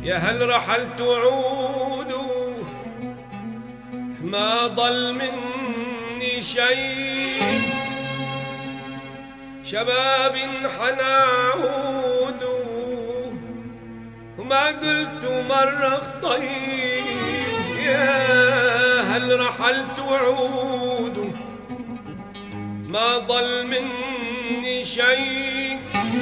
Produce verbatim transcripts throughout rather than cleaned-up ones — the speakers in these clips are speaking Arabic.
يا هل رحلت وعود ما ضل مني شيء، شباب حنى عود وما قلت مرة طيب. يا هل رحلت وعود ما ضل مني شيء،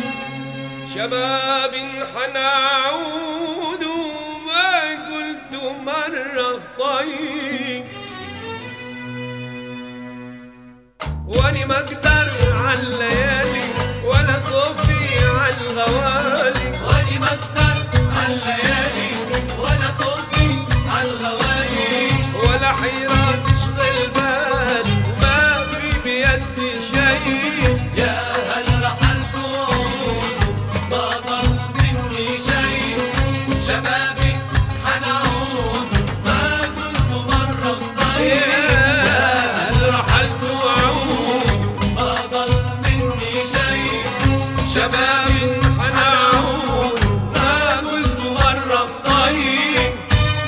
شباب حنى عود وما قلت مرة طيب. واني ما اقدر على الليالي ولا خوفي على الغوالي، واني ما اقدر على الليالي ولا خوفي على الغوالي، ولا حيرة تشغل بالي وما في بيدي شيء. يا هل رحلت وعود ما ضل مني شيء، شبابي حنى عود ما قلت مرة طيب. يا هل رحلت وعود ما ضل مني شيء، شبابي حنى عود ما قلت مرة طيب.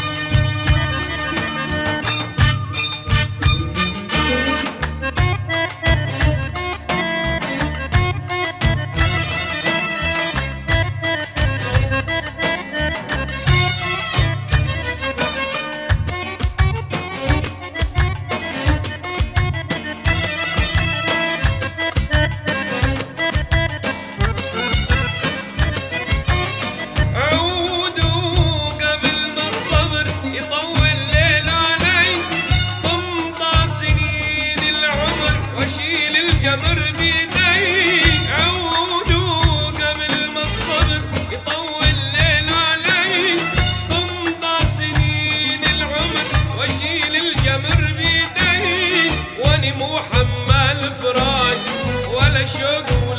الجمر بيدي عودوا قبل ما الصبر يطول ليل علي، تمضى سنين العمر واشيل الجمر بيدي، واني مو حمال فراق ولا شوق